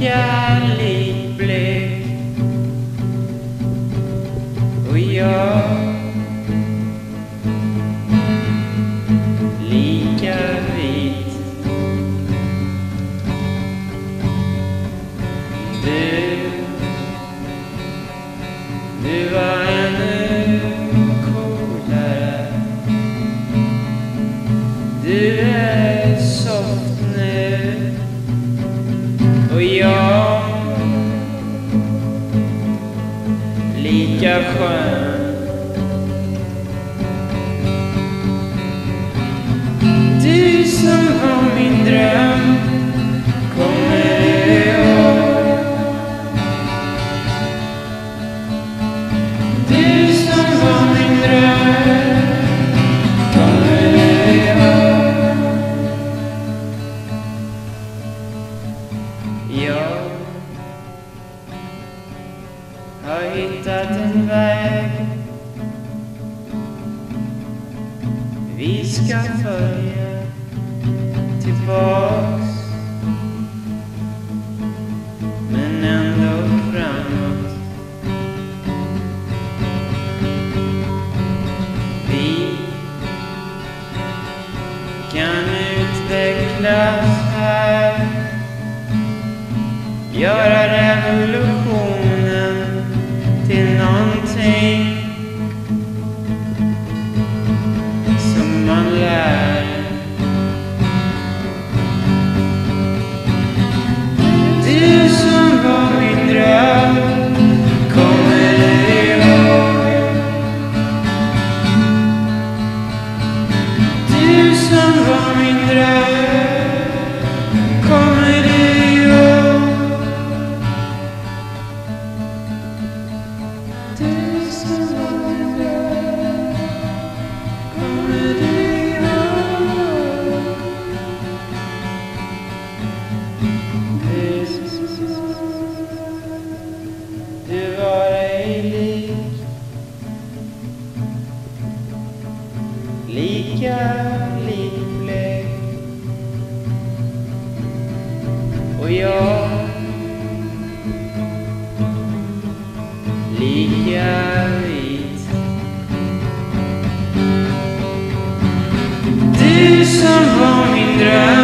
lika likblek och jag lika vit. Du var ännu coolare. Du är soft nu och jag lika skön. Du som var min dröm, kommer du ihåg? Du som var min dröm, kommer du ihåg? Jag har hittat en väg vi ska följa tillbaks, men ändå framåt. Vi kan utvecklas här, göra revolutionen till någonting som man lär. Du som var min dröm, kommer du ihåg? Du som var min dröm, kommer du ihåg? Du som var min dröm, kommer du ihåg? Du var ej lika likblek och jag lika vit. Du som var min dröm,